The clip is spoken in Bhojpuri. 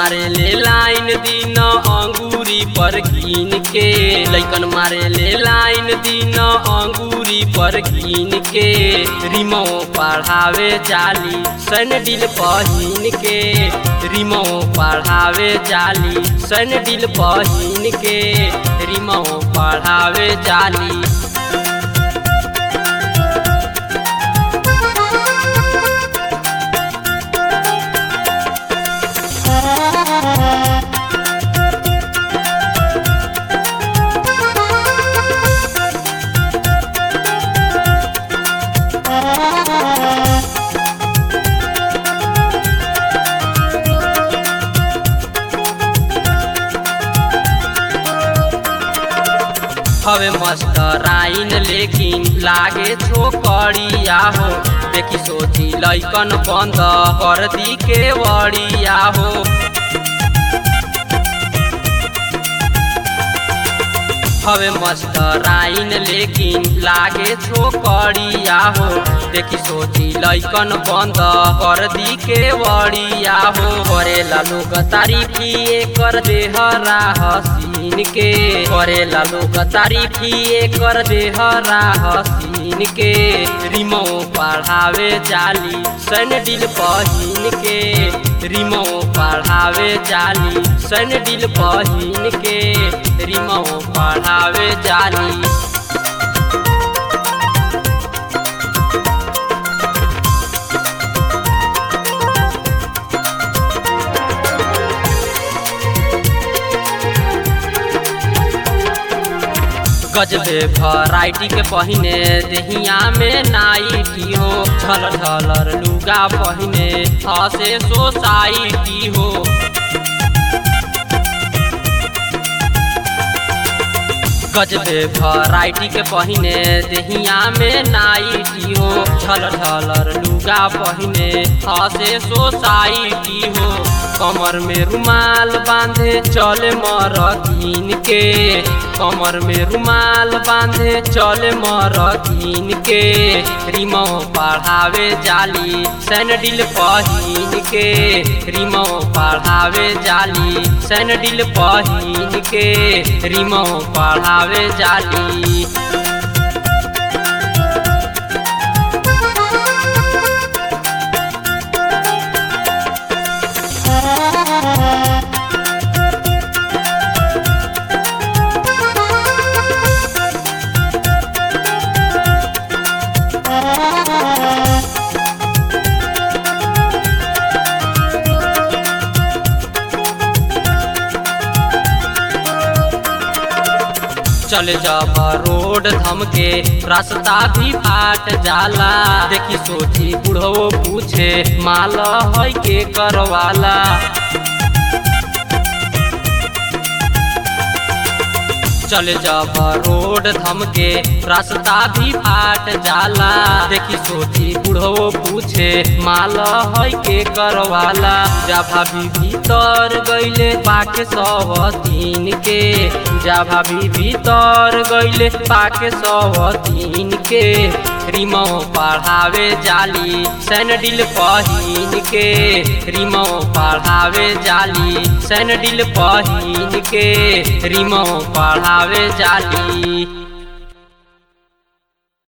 मारे ले लाइन दिन अंगूरी पर कीन के, लइकन मारे ले लाइन दिन अंगूरी पर कीन के, रिमो पढ़ावे जाली सैंडल पहिन के, रिमो पढ़ावे जाली सैंडल पहिन के, रिमो पढ़ावे जाली। हवे मस्टराइन लेकिन लागे छोकरिया हो, देखी सोची लइकन बंद कर दी के वड़िया हो। हवे मस्टराइन लेकिन लागे छोकरिया हो, देखी सोची लइकन बंद कर दी के वड़िया हो। करेला लोग तारीफी कर देहरा हसीन के, करेला लोग तारीफी कर देहरा हसीन के, रिमो पढ़ावे जाली सैंडल पहिन के, रिमो पढ़ावे जाली सैंडल पहिन के, रिमो पढ़ावे जाली। गजबे वैरायटी के पहिने देहिया में नाइटी हो, झलर झलर लुगा पहिने हसे सोसाइटी हो। गजबे वैरायटी के पहिने देहिया में नाइटी हो, झलर झलर लुगा पहिने हसे सोसाइटी हो। कमर में रुमाल बांधे चले मरकीन के, कमर में रुमाल बांधे चले मरकीन के, रिमो पढ़ावे जाली सैंडल पहिन के, रिमो पढ़ावे जाली सैंडल पहिन के, रिमो पढ़ावे जाली। चले जब रोड थमके रास्ता भी फाट जाला, देखी सोची बुढ़ो पूछे माल है के करवाला। चले जब रोड थमके रास्ता भी फाट जाला, देखी सोची बुढ़ो पूछे माल है के करवाला। जा भाभी भीतर गईले पाके सवतीन के, जा भाभी भीतर गईले पाके सवतीन के, रिमो पढ़ावे जाली सैंडल पहिन के, रिमो पढ़ावे जाली सैंडल पहिन के, रिमो पढ़ावे जाली।